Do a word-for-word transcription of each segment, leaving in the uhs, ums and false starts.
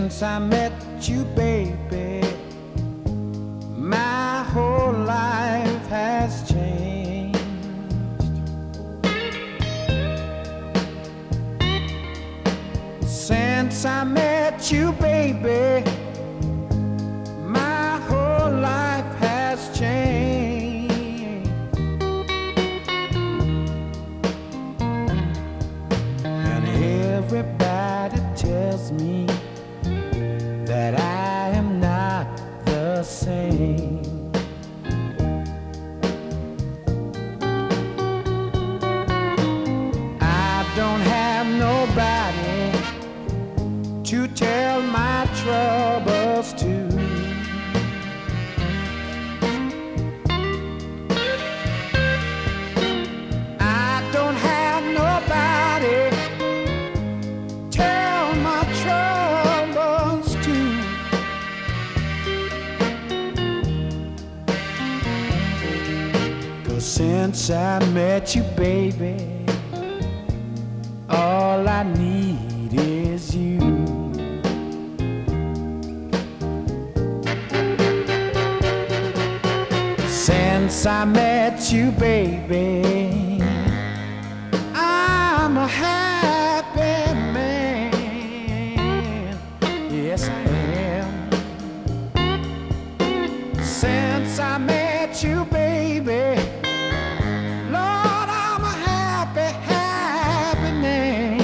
Since I met you, baby, my whole life has changed. Since I met you, baby, my whole life has changed. And everybody tells me that I am not the same. I don't have nobody to tell my troubles to. I don't have nobody tell my troubles to. Cause since I met you, baby, all I need is you. Since I met you, baby, I'm a happy man. Yes, I am. Since I met you, baby, Lord, I'm a happy, happy man.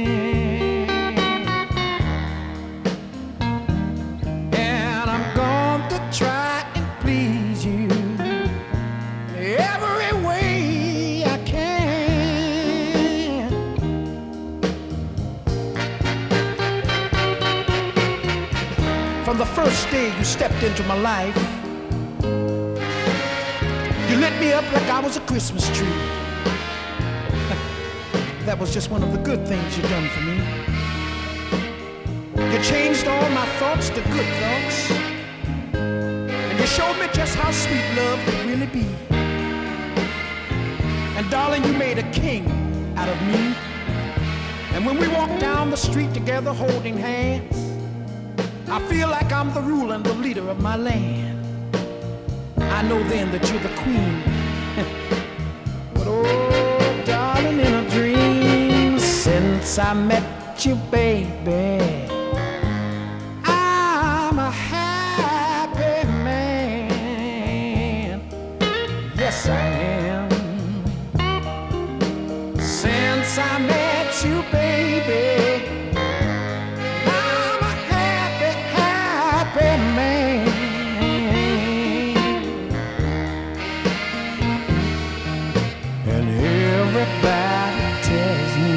And I'm going to try and please you every way I can. From the first day you stepped into my life, you lit me up like I was a Christmas tree. That was just one of the good things you done for me. You changed all my thoughts to good thoughts, and you showed me just how sweet love could really be. And darling, you made a king out of me. And when we walk down the street together holding hands, I feel like I'm the ruler and the leader of my land. I know then that you're the queen. But oh, darling, in a dream, since I met you, baby, I'm a happy man. Yes, I am. Since I met you, baby, I'm a happy, happy man. And everybody tells me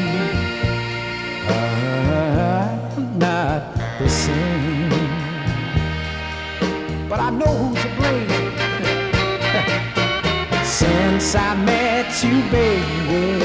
I'm not the same. But I know who's to blame. Since I met you, baby,